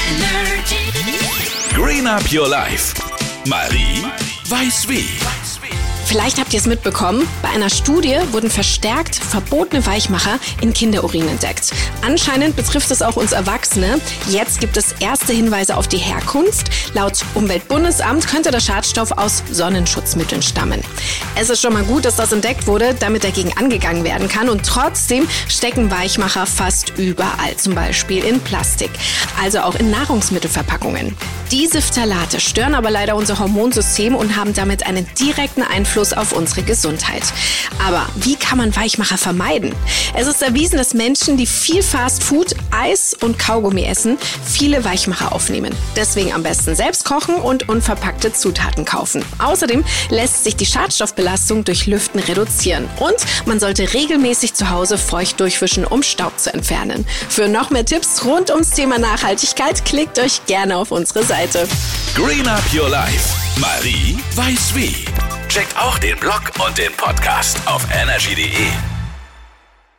Green Up Your Life. Marie weiß wie. Vielleicht habt ihr es mitbekommen, bei einer Studie wurden verstärkt verbotene Weichmacher in Kinderurin entdeckt. Anscheinend betrifft es auch uns Erwachsene. Jetzt gibt es erste Hinweise auf die Herkunft. Laut Umweltbundesamt könnte der Schadstoff aus Sonnenschutzmitteln stammen. Es ist schon mal gut, dass das entdeckt wurde, damit dagegen angegangen werden kann. Und trotzdem stecken Weichmacher fast überall, zum Beispiel in Plastik, also auch in Nahrungsmittelverpackungen. Diese Phthalate stören aber leider unser Hormonsystem und haben damit einen direkten Einfluss auf unsere Gesundheit. Aber wie kann man Weichmacher vermeiden? Es ist erwiesen, dass Menschen, die viel Fast Food, Eis und Kaugummi essen, viele Weichmacher aufnehmen. Deswegen am besten selbst kochen und unverpackte Zutaten kaufen. Außerdem lässt sich die Schadstoffbelastung durch Lüften reduzieren. Und man sollte regelmäßig zu Hause feucht durchwischen, um Staub zu entfernen. Für noch mehr Tipps rund ums Thema Nachhaltigkeit klickt euch gerne auf unsere Seite. Green Up Your Life. Marie weiß wie. Checkt auch den Blog und den Podcast auf energy.de.